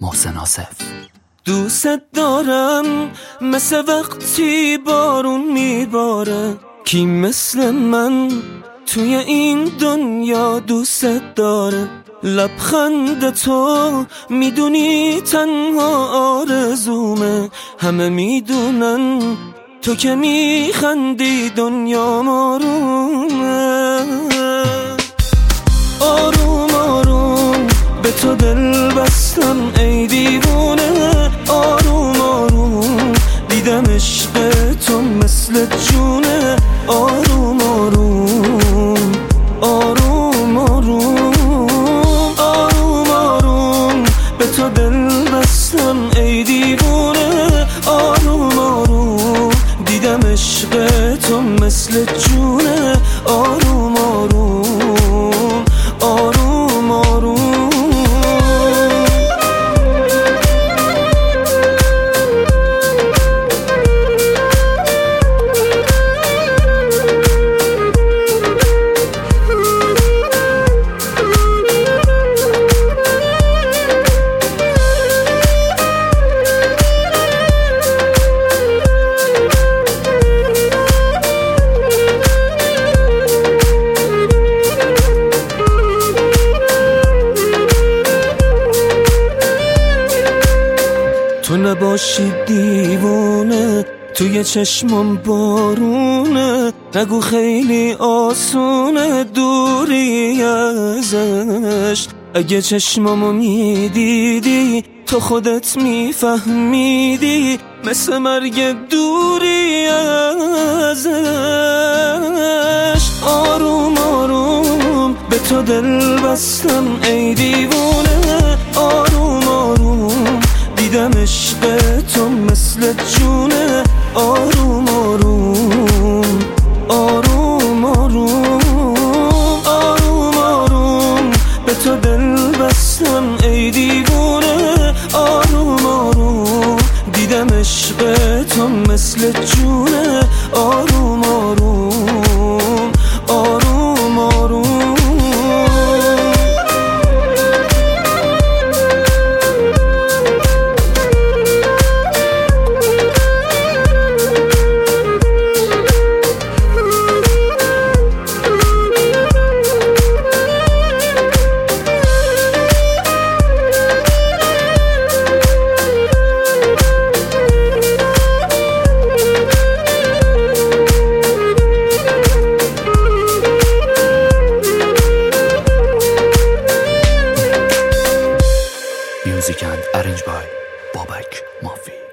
محسن آصف. دوست دارم مثل وقتی بارون میباره، کی مثل من توی این دنیا دوست داره؟ لبخند تو میدونی تنها آرزومه، همه میدونن تو که میخندی دنیا آرومه. آروم آروم به تو دل بستم ای دیوونه، آروم آروم دیدم عشق تو مثل جونه. آروم آروم آروم آروم آروم آروم به تو دل بستم ای دیوونه، آروم آروم دیدم عشق تو مثل جونه. آروم آروم آروم آروم. تو نباشی دیوونه، توی چشمم بارونه، نگو خیلی آسونه دوری ازش. اگه چشمامو میدیدی تو خودت میفهمیدی، مثل مرگ دوری ازش. آروم آروم به تو دل بستم ای دیوونه، آروم آروم دیدم عشق تو مثل جونه. آروم آروم آروم آروم آروم آروم به تو دل بستم ای دیوونه، آروم آروم دیدم عشق تو مثل جونه. آروم آروم آروم آروم. Music and arranged by Babak Mafi.